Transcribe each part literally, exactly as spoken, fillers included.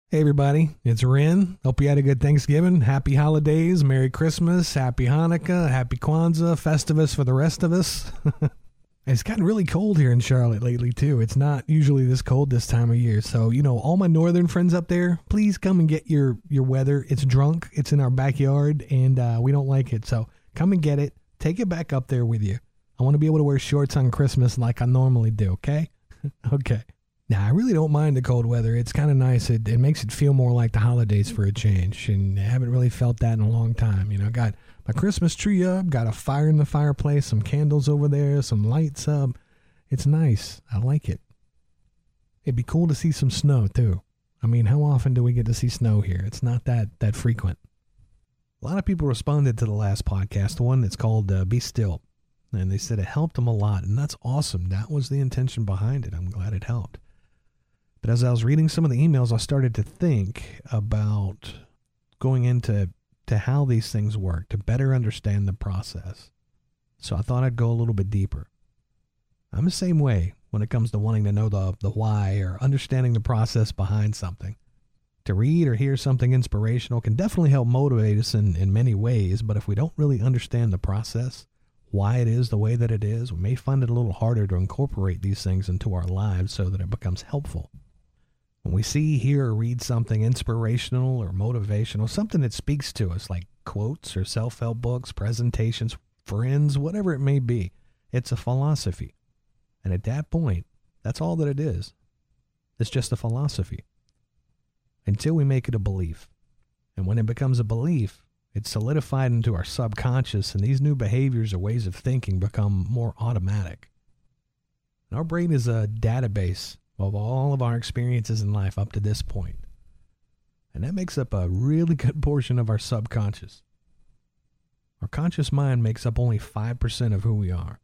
Hey everybody, it's Ren. Hope you had a good Thanksgiving. Happy holidays, Merry Christmas, Happy Hanukkah, Happy Kwanzaa, Festivus for the rest of us. It's gotten really cold here in Charlotte lately too. It's not usually this cold this time of year. So, you know, all my northern friends up there, please come and get your, your weather. It's drunk. It's in our backyard and uh, we don't like it. So come and get it. Take it back up there with you. I want to be able to wear shorts on Christmas like I normally do, okay? Okay. Now, I really don't mind the cold weather. It's kind of nice. It, it makes it feel more like the holidays for a change, and I haven't really felt that in a long time. You know, got my Christmas tree up, got a fire in the fireplace, some candles over there, some lights up. It's nice. I like it. It'd be cool to see some snow, too. I mean, how often do we get to see snow here? It's not that, that frequent. A lot of people responded to the last podcast, the one that's called uh, Be Still, and they said it helped them a lot, and that's awesome. That was the intention behind it. I'm glad it helped. But as I was reading some of the emails, I started to think about going into to how these things work, to better understand the process. So I thought I'd go a little bit deeper. I'm the same way when it comes to wanting to know the, the why or understanding the process behind something. To read or hear something inspirational can definitely help motivate us in, in many ways, but if we don't really understand the process, why it is the way that it is, we may find it a little harder to incorporate these things into our lives so that it becomes helpful. When we see, hear, or read something inspirational or motivational, something that speaks to us, like quotes or self-help books, presentations, friends, whatever it may be, it's a philosophy. And at that point, that's all that it is. It's just a philosophy. Until we make it a belief. And when it becomes a belief, it's solidified into our subconscious, and these new behaviors or ways of thinking become more automatic. And our brain is a database of all of our experiences in life up to this point. And that makes up a really good portion of our subconscious. Our conscious mind makes up only five percent of who we are.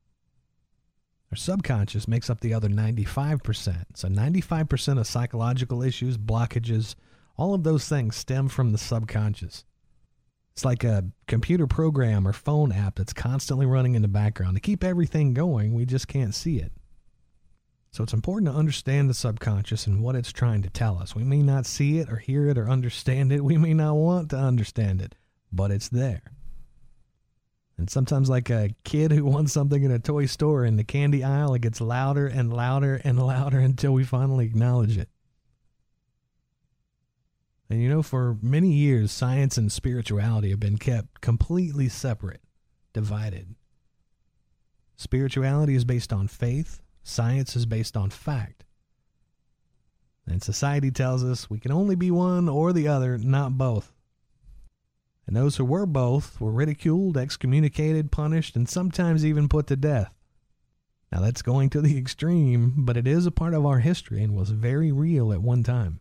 Our subconscious makes up the other ninety-five percent. So ninety-five percent of psychological issues, blockages, all of those things stem from the subconscious. It's like a computer program or phone app that's constantly running in the background. To keep everything going, we just can't see it. So it's important to understand the subconscious and what it's trying to tell us. We may not see it or hear it or understand it. We may not want to understand it, but it's there. And sometimes like a kid who wants something in a toy store in the candy aisle, it gets louder and louder and louder until we finally acknowledge it. And you know, for many years, science and spirituality have been kept completely separate, divided. Spirituality is based on faith. Science is based on fact. And society tells us we can only be one or the other, not both. And those who were both were ridiculed, excommunicated, punished, and sometimes even put to death. Now that's going to the extreme, but it is a part of our history and was very real at one time.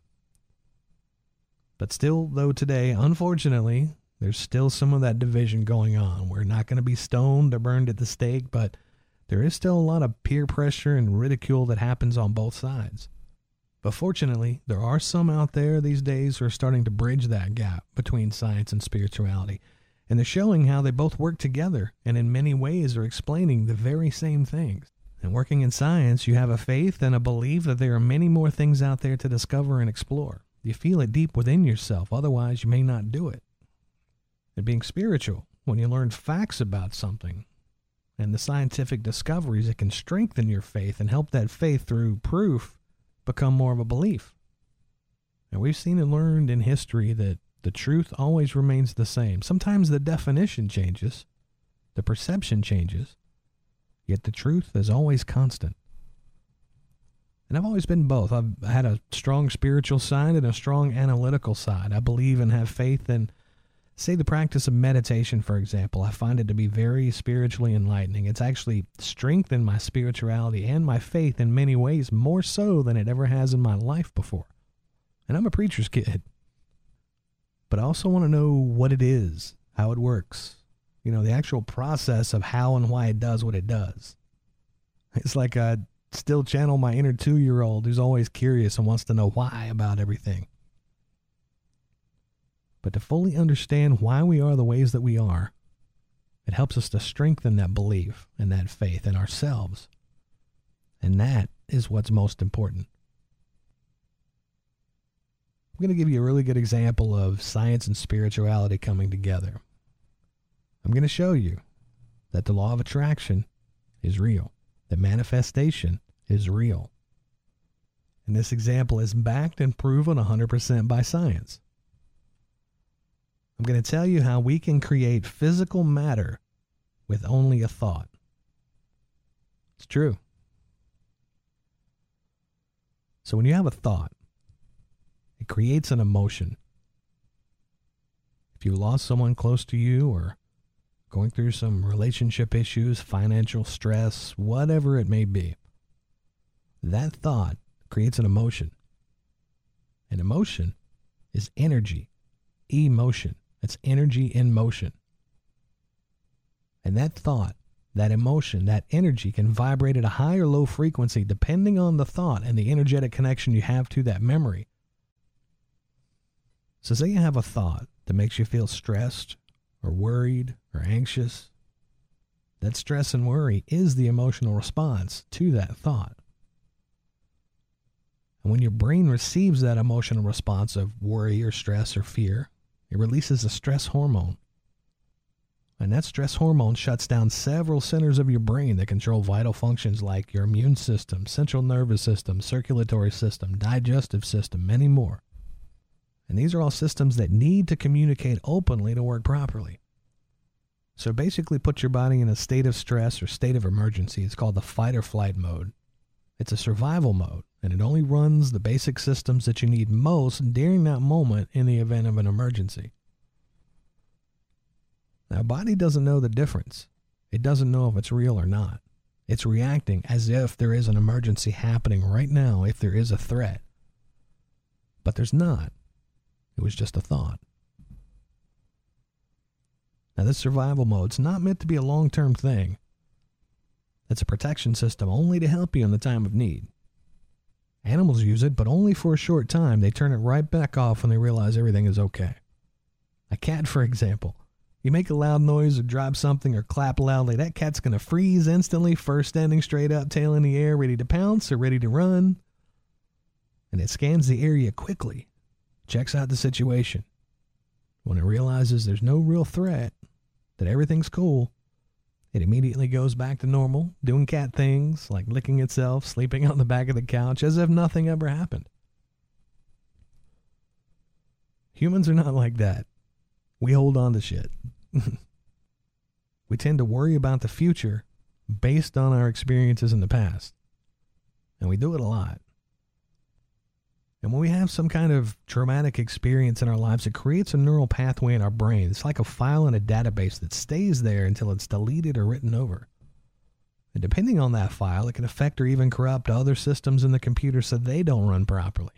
But still, though today, unfortunately, there's still some of that division going on. We're not going to be stoned or burned at the stake, but there is still a lot of peer pressure and ridicule that happens on both sides. But fortunately, there are some out there these days who are starting to bridge that gap between science and spirituality. And they're showing how they both work together and in many ways are explaining the very same things. And working in science, you have a faith and a belief that there are many more things out there to discover and explore. You feel it deep within yourself, otherwise you may not do it. And being spiritual, when you learn facts about something, and the scientific discoveries that can strengthen your faith and help that faith through proof become more of a belief. And we've seen and learned in history that the truth always remains the same. Sometimes the definition changes, the perception changes, yet the truth is always constant. And I've always been both. I've had a strong spiritual side and a strong analytical side. I believe and have faith in, say, the practice of meditation, for example. I find it to be very spiritually enlightening. It's actually strengthened my spirituality and my faith in many ways, more so than it ever has in my life before. And I'm a preacher's kid. But I also want to know what it is, how it works. You know, the actual process of how and why it does what it does. It's like I still channel my inner two-year-old who's always curious and wants to know why about everything. But to fully understand why we are the ways that we are, it helps us to strengthen that belief and that faith in ourselves. And that is what's most important. I'm going to give you a really good example of science and spirituality coming together. I'm going to show you that the law of attraction is real, that manifestation is real. And this example is backed and proven one hundred percent by science. I'm going to tell you how we can create physical matter with only a thought. It's true. So when you have a thought, it creates an emotion. If you lost someone close to you or going through some relationship issues, financial stress, whatever it may be, that thought creates an emotion. An emotion is energy, emotion. It's energy in motion. And that thought, that emotion, that energy can vibrate at a high or low frequency depending on the thought and the energetic connection you have to that memory. So say you have a thought that makes you feel stressed or worried or anxious. That stress and worry is the emotional response to that thought. And when your brain receives that emotional response of worry or stress or fear, it releases a stress hormone. And that stress hormone shuts down several centers of your brain that control vital functions like your immune system, central nervous system, circulatory system, digestive system, many more. And these are all systems that need to communicate openly to work properly. So basically put your body in a state of stress or state of emergency. It's called the fight or flight mode. It's a survival mode, and it only runs the basic systems that you need most during that moment in the event of an emergency. Now, our body doesn't know the difference. It doesn't know if it's real or not. It's reacting as if there is an emergency happening right now, if there is a threat. But there's not. It was just a thought. Now, this survival mode's not meant to be a long-term thing. It's a protection system only to help you in the time of need. Animals use it, but only for a short time. They turn it right back off when they realize everything is okay. A cat, for example. You make a loud noise or drop something or clap loudly, that cat's going to freeze instantly, first standing straight up, tail in the air, ready to pounce or ready to run. And it scans the area quickly, checks out the situation. When it realizes there's no real threat, that everything's cool, it immediately goes back to normal, doing cat things like licking itself, sleeping on the back of the couch as if nothing ever happened. Humans are not like that. We hold on to shit. We tend to worry about the future based on our experiences in the past. And we do it a lot. And when we have some kind of traumatic experience in our lives, it creates a neural pathway in our brain. It's like a file in a database that stays there until it's deleted or written over. And depending on that file, it can affect or even corrupt other systems in the computer so they don't run properly.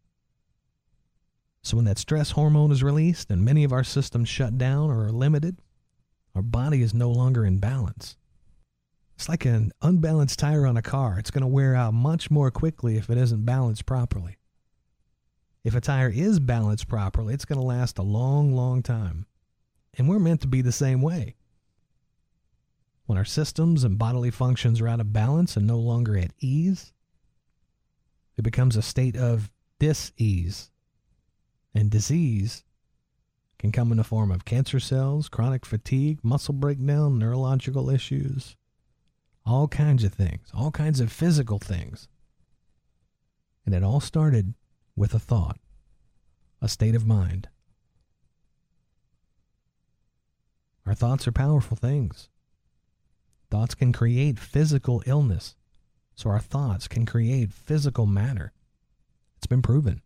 So when that stress hormone is released and many of our systems shut down or are limited, our body is no longer in balance. It's like an unbalanced tire on a car. It's going to wear out much more quickly if it isn't balanced properly. If a tire is balanced properly, it's going to last a long, long time. And we're meant to be the same way. When our systems and bodily functions are out of balance and no longer at ease, it becomes a state of dis-ease. And disease can come in the form of cancer cells, chronic fatigue, muscle breakdown, neurological issues, all kinds of things, all kinds of physical things. And it all started with a thought, a state of mind. Our thoughts are powerful things. Thoughts can create physical illness, so our thoughts can create physical matter. It's been proven.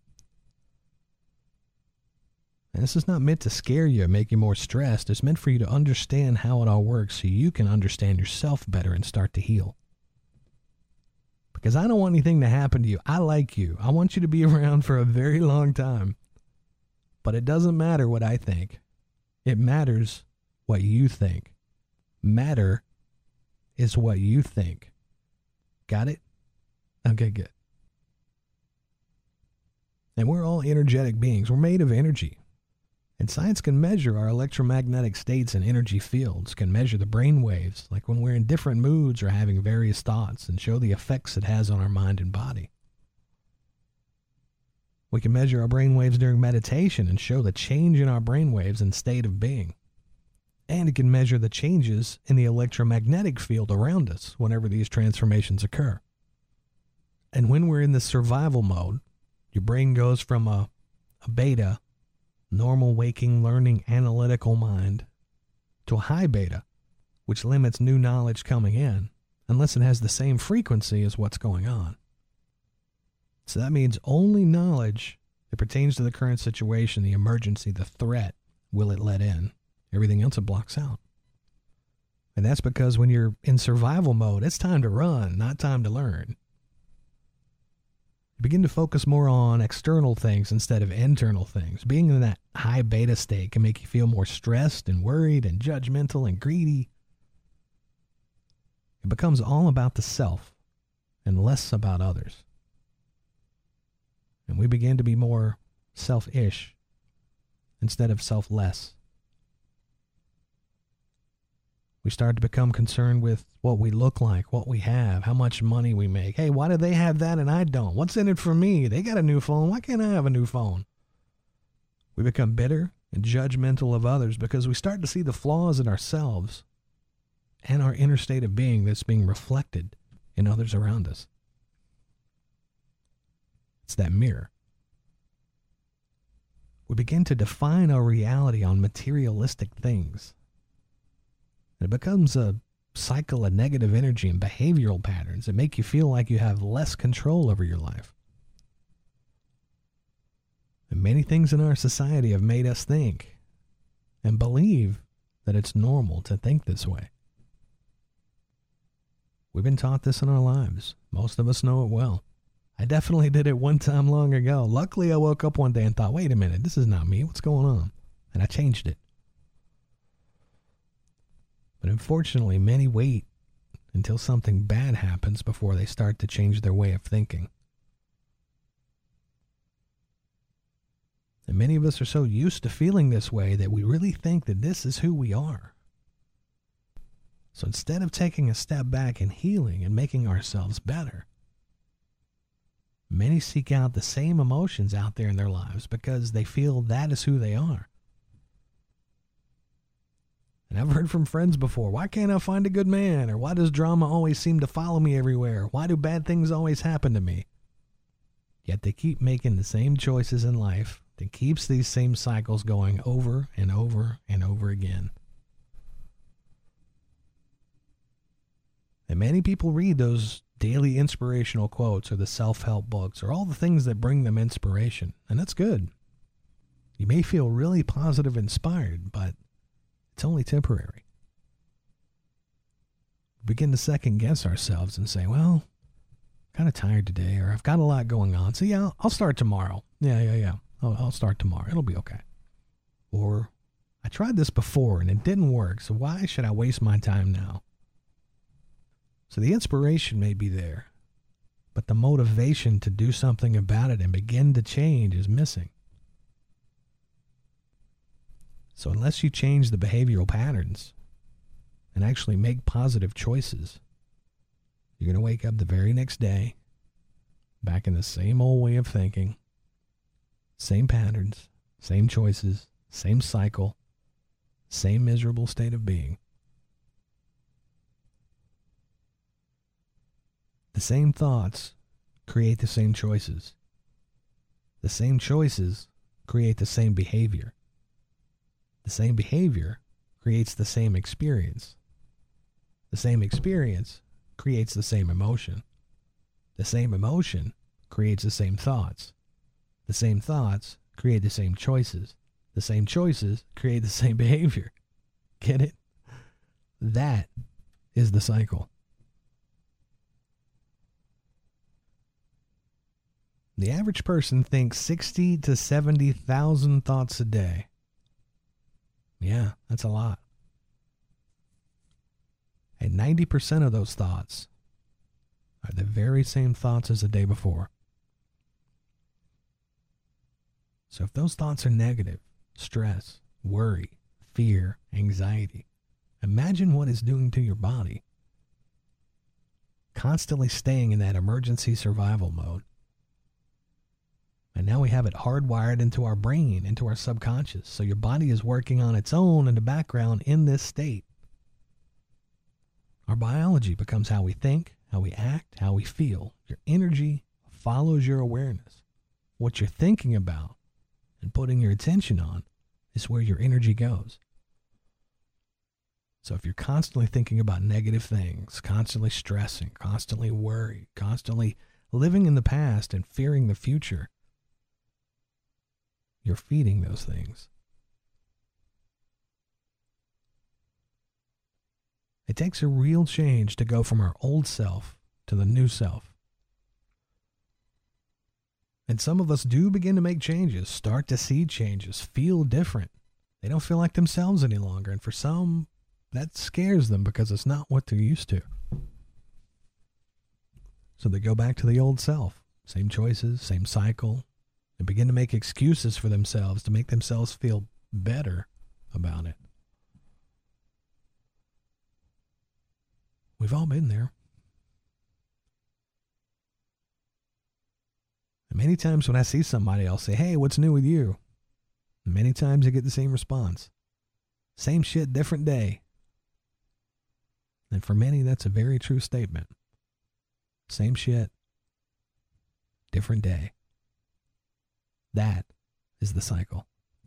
And this is not meant to scare you or make you more stressed. It's meant for you to understand how it all works so you can understand yourself better and start to heal. Because I don't want anything to happen to you. I like you. I want you to be around for a very long time. But it doesn't matter what I think. It matters what you think. Matter is what you think. Got it? Okay, good. And we're all energetic beings. We're made of energy. And science can measure our electromagnetic states and energy fields, can measure the brain waves, like when we're in different moods or having various thoughts, and show the effects it has on our mind and body. We can measure our brainwaves during meditation and show the change in our brainwaves and state of being. And it can measure the changes in the electromagnetic field around us whenever these transformations occur. And when we're in the survival mode, your brain goes from a, a beta, normal waking, learning, analytical mind, to a high beta, which limits new knowledge coming in, unless it has the same frequency as what's going on. So that means only knowledge that pertains to the current situation, the emergency, the threat, will it let in. Everything else it blocks out. And that's because when you're in survival mode, it's time to run, not time to learn. You begin to focus more on external things instead of internal things. Being in that high beta state can make you feel more stressed and worried and judgmental and greedy. It becomes all about the self and less about others. And we begin to be more selfish instead of selfless. We start to become concerned with what we look like, what we have, how much money we make. Hey, why do they have that and I don't? What's in it for me? They got a new phone. Why can't I have a new phone? We become bitter and judgmental of others because we start to see the flaws in ourselves and our inner state of being that's being reflected in others around us. It's that mirror. We begin to define our reality on materialistic things. And it becomes a cycle of negative energy and behavioral patterns that make you feel like you have less control over your life. And many things in our society have made us think and believe that it's normal to think this way. We've been taught this in our lives. Most of us know it well. I definitely did it one time long ago. Luckily, I woke up one day and thought, wait a minute, this is not me. What's going on? And I changed it. But unfortunately, many wait until something bad happens before they start to change their way of thinking. And many of us are so used to feeling this way that we really think that this is who we are. So instead of taking a step back and healing and making ourselves better, many seek out the same emotions out there in their lives because they feel that is who they are. And I've heard from friends before, why can't I find a good man? Or why does drama always seem to follow me everywhere? Why do bad things always happen to me? Yet they keep making the same choices in life that keeps these same cycles going over and over and over again. And many people read those daily inspirational quotes or the self-help books or all the things that bring them inspiration. And that's good. You may feel really positive, inspired, but it's only temporary. We begin to second guess ourselves and say, well, I'm kind of tired today, or I've got a lot going on. So yeah, I'll, I'll start tomorrow. Yeah, yeah, yeah. I'll, I'll start tomorrow. It'll be okay. Or I tried this before and it didn't work. So why should I waste my time now? So the inspiration may be there, but the motivation to do something about it and begin to change is missing. So unless you change the behavioral patterns and actually make positive choices, you're going to wake up the very next day back in the same old way of thinking, same patterns, same choices, same cycle, same miserable state of being. The same thoughts create the same choices. The same choices create the same behavior. The same behavior creates the same experience. The same experience creates the same emotion. The same emotion creates the same thoughts. The same thoughts create the same choices. The same choices create the same behavior. Get it? That is the cycle. The average person thinks sixty to seventy thousand thoughts a day. Yeah, that's a lot. And ninety percent of those thoughts are the very same thoughts as the day before. So if those thoughts are negative, stress, worry, fear, anxiety, imagine what it's doing to your body. Constantly staying in that emergency survival mode. And now we have it hardwired into our brain, into our subconscious. So your body is working on its own in the background in this state. Our biology becomes how we think, how we act, how we feel. Your energy follows your awareness. What you're thinking about and putting your attention on is where your energy goes. So if you're constantly thinking about negative things, constantly stressing, constantly worried, constantly living in the past and fearing the future, you're feeding those things. It takes a real change to go from our old self to the new self. And some of us do begin to make changes, start to see changes, feel different. They don't feel like themselves any longer. And for some, that scares them because it's not what they're used to. So they go back to the old self. Same choices, same cycle. And begin to make excuses for themselves to make themselves feel better about it. We've all been there. And many times when I see somebody, I'll say, hey, what's new with you? And many times I get the same response. Same shit, different day. And for many, that's a very true statement. Same shit, different day. That is the cycle.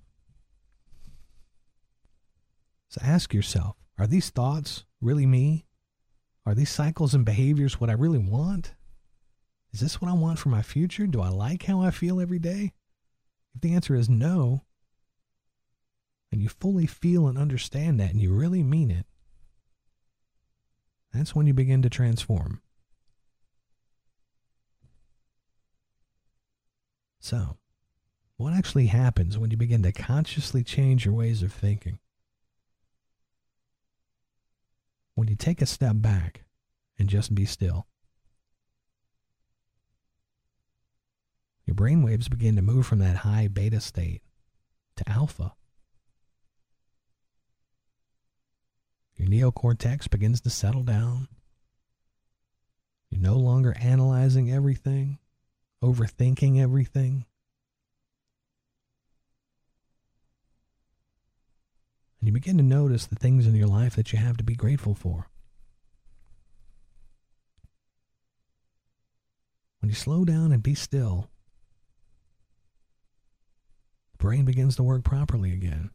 So ask yourself, are these thoughts really me? Are these cycles and behaviors what I really want? Is this what I want for my future? Do I like how I feel every day? If the answer is no, and you fully feel and understand that and you really mean it, that's when you begin to transform. So, what actually happens when you begin to consciously change your ways of thinking? When you take a step back and just be still, your brain waves begin to move from that high beta state to alpha. Your neocortex begins to settle down. You're no longer analyzing everything, overthinking everything. And you begin to notice the things in your life that you have to be grateful for. When you slow down and be still, the brain begins to work properly again.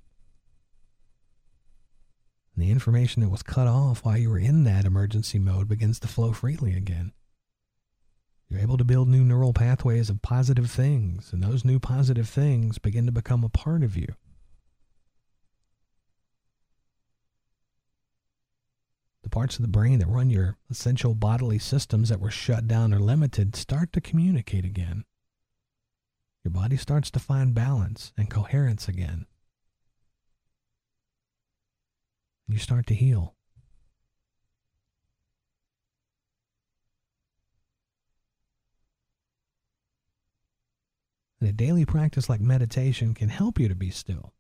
And the information that was cut off while you were in that emergency mode begins to flow freely again. You're able to build new neural pathways of positive things, and those new positive things begin to become a part of you. The parts of the brain that run your essential bodily systems that were shut down or limited start to communicate again. Your body starts to find balance and coherence again. You start to heal. And a daily practice like meditation can help you to be still.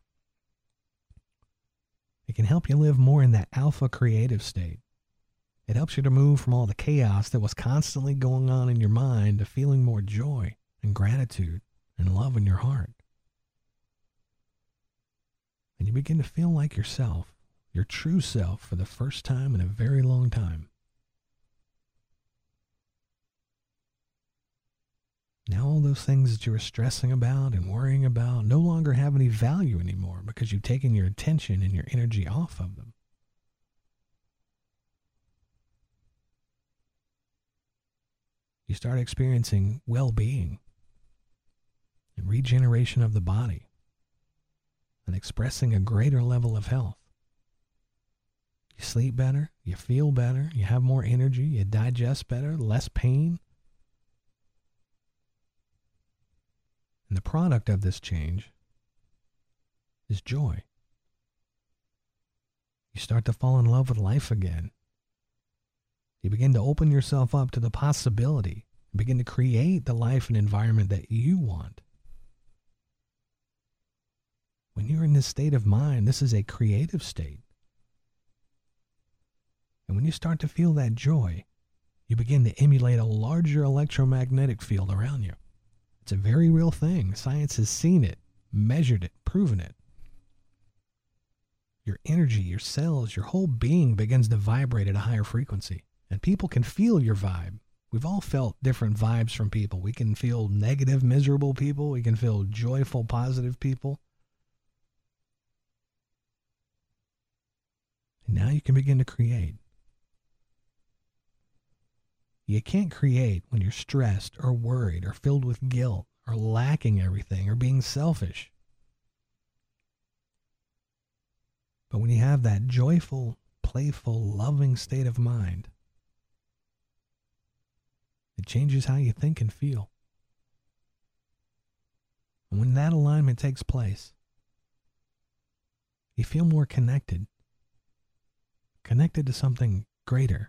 It can help you live more in that alpha creative state. It helps you to move from all the chaos that was constantly going on in your mind to feeling more joy and gratitude and love in your heart. And you begin to feel like yourself, your true self, for the first time in a very long time. Now all those things that you were stressing about and worrying about no longer have any value anymore because you've taken your attention and your energy off of them. You start experiencing well-being and regeneration of the body and expressing a greater level of health. You sleep better, you feel better, you have more energy, you digest better, less pain. And the product of this change is joy. You start to fall in love with life again. You begin to open yourself up to the possibility, and begin to create the life and environment that you want. When you're in this state of mind, this is a creative state. And when you start to feel that joy, you begin to emulate a larger electromagnetic field around you. It's a very real thing. Science has seen it, measured it, proven it. Your energy, your cells, your whole being begins to vibrate at a higher frequency. And people can feel your vibe. We've all felt different vibes from people. We can feel negative, miserable people. We can feel joyful, positive people. And now you can begin to create. You can't create when you're stressed or worried or filled with guilt or lacking everything or being selfish. But when you have that joyful, playful, loving state of mind, it changes how you think and feel. And when that alignment takes place, you feel more connected, connected to something greater.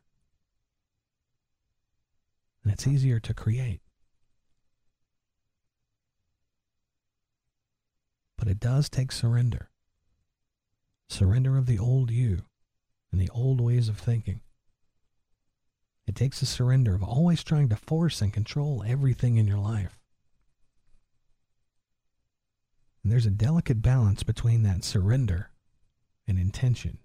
And it's easier to create. But it does take surrender. Surrender of the old you and the old ways of thinking. It takes a surrender of always trying to force and control everything in your life. And there's a delicate balance between that surrender and intention.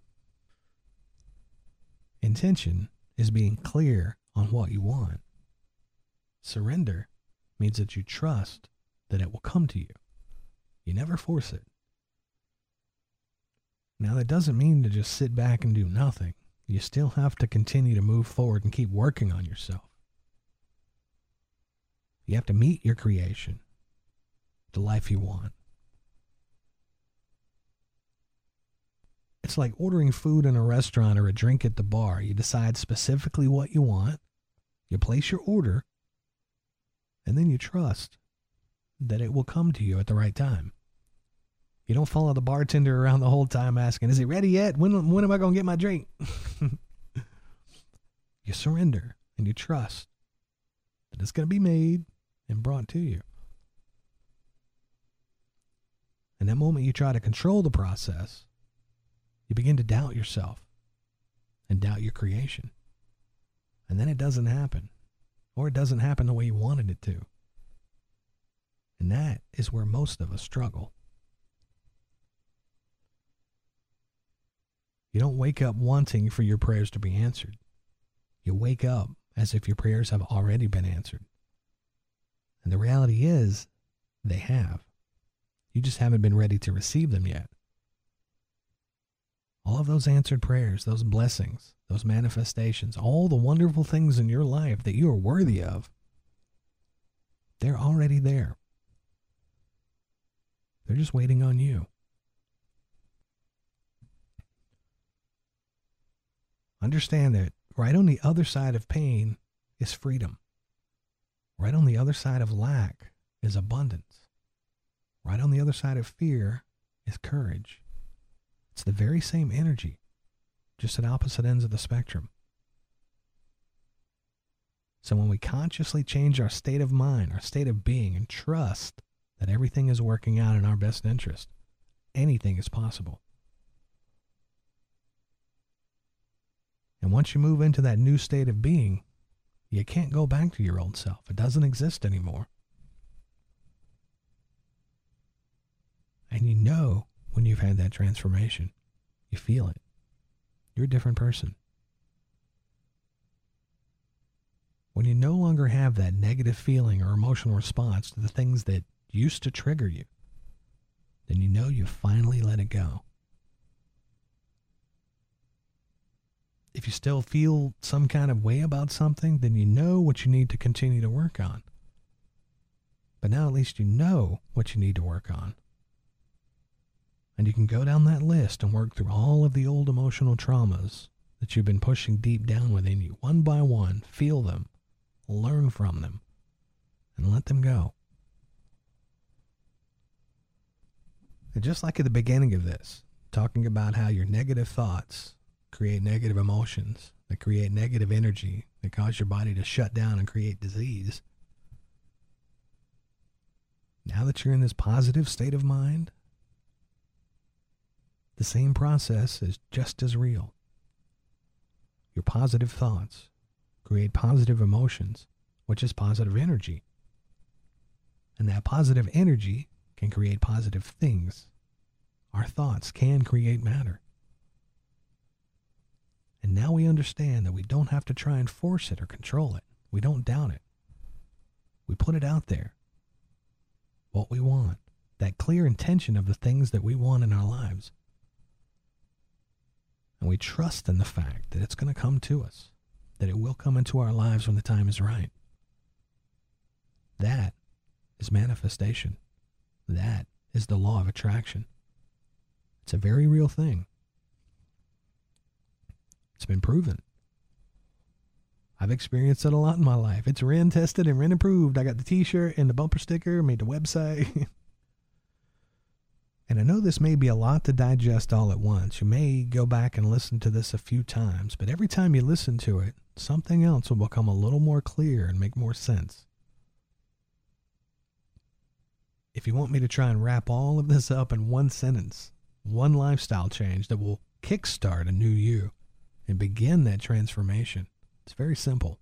Intention is being clear on what you want. Surrender means that you trust that it will come to you. You never force it. Now, that doesn't mean to just sit back and do nothing. You still have to continue to move forward and keep working on yourself. You have to meet your creation, the life you want. It's like ordering food in a restaurant or a drink at the bar. You decide specifically what you want, you place your order, and then you trust that it will come to you at the right time. You don't follow the bartender around the whole time asking, is it ready yet? When, when am I going to get my drink? You surrender and you trust that it's going to be made and brought to you. And that moment you try to control the process, you begin to doubt yourself and doubt your creation. And then it doesn't happen. Or it doesn't happen the way you wanted it to. And that is where most of us struggle. You don't wake up wanting for your prayers to be answered. You wake up as if your prayers have already been answered. And the reality is, they have. You just haven't been ready to receive them yet. All of those answered prayers, those blessings, those manifestations, all the wonderful things in your life that you are worthy of, they're already there. They're just waiting on you. Understand that right on the other side of pain is freedom. Right on the other side of lack is abundance. Right on the other side of fear is courage. It's the very same energy, just at opposite ends of the spectrum. So when we consciously change our state of mind, our state of being, and trust that everything is working out in our best interest, anything is possible. And once you move into that new state of being, you can't go back to your old self. It doesn't exist anymore. And you know when you've had that transformation. You feel it. You're a different person. When you no longer have that negative feeling or emotional response to the things that used to trigger you, then you know you've finally let it go. If you still feel some kind of way about something, then you know what you need to continue to work on. But now at least you know what you need to work on. And you can go down that list and work through all of the old emotional traumas that you've been pushing deep down within you, one by one. Feel them, learn from them, and let them go. And just like at the beginning of this, talking about how your negative thoughts create negative emotions, that create negative energy, that cause your body to shut down and create disease. Now that you're in this positive state of mind, the same process is just as real. Your positive thoughts create positive emotions, which is positive energy. And that positive energy can create positive things. Our thoughts can create matter. And now we understand that we don't have to try and force it or control it. We don't doubt it. We put it out there. What we want. That clear intention of the things that we want in our lives. And we trust in the fact that it's going to come to us. That it will come into our lives when the time is right. That is manifestation. That is the law of attraction. It's a very real thing. It's been proven. I've experienced it a lot in my life. It's R I N tested and R I N approved. I got the t-shirt and the bumper sticker, made the website. And I know this may be a lot to digest all at once. You may go back and listen to this a few times, but every time you listen to it, something else will become a little more clear and make more sense. If you want me to try and wrap all of this up in one sentence, one lifestyle change that will kickstart a new you and begin that transformation, it's very simple.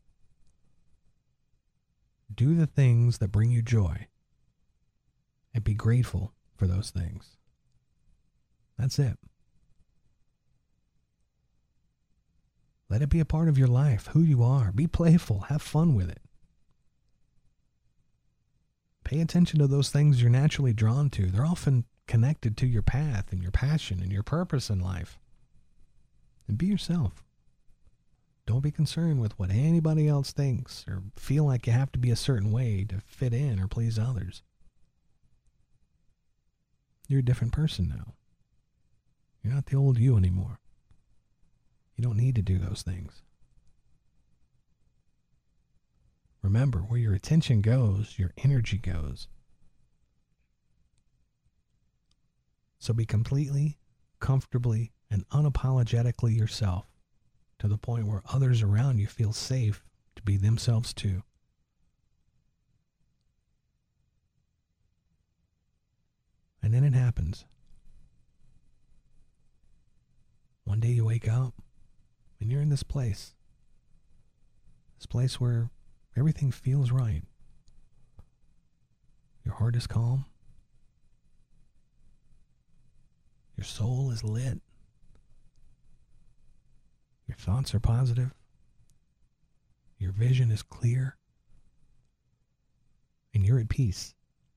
Do the things that bring you joy and be grateful for those things. That's it. Let it be a part of your life, who you are. Be playful. Have fun with it. Pay attention to those things you're naturally drawn to. They're often connected to your path and your passion and your purpose in life. And be yourself. Don't be concerned with what anybody else thinks or feel like you have to be a certain way to fit in or please others. You're a different person now. You're not the old you anymore. You don't need to do those things. Remember, where your attention goes, your energy goes. So be completely, comfortably, and unapologetically yourself to the point where others around you feel safe to be themselves too. And then it happens. One day you wake up and you're in this place. This place where everything feels right. Your heart is calm. Your soul is lit. Your thoughts are positive. Your vision is clear. And you're at peace.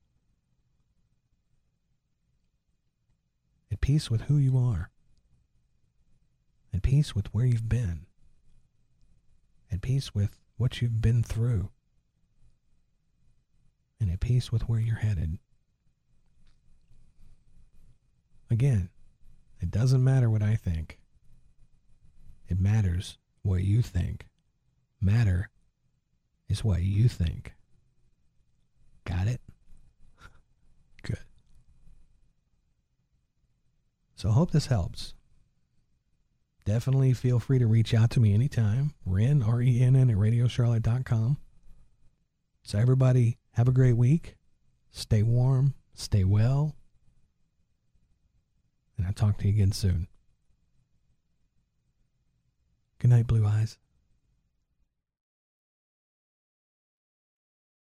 At peace with who you are. At peace with where you've been. At peace with what you've been through. And at peace with where you're headed. Again, it doesn't matter what I think. It matters what you think. Matter is what you think. Got it? Good. So I hope this helps. Definitely feel free to reach out to me anytime. Ren, R E N N, at radio charlotte dot com. So everybody, have a great week. Stay warm. Stay well. And I'll talk to you again soon. Good night, Blue Eyes.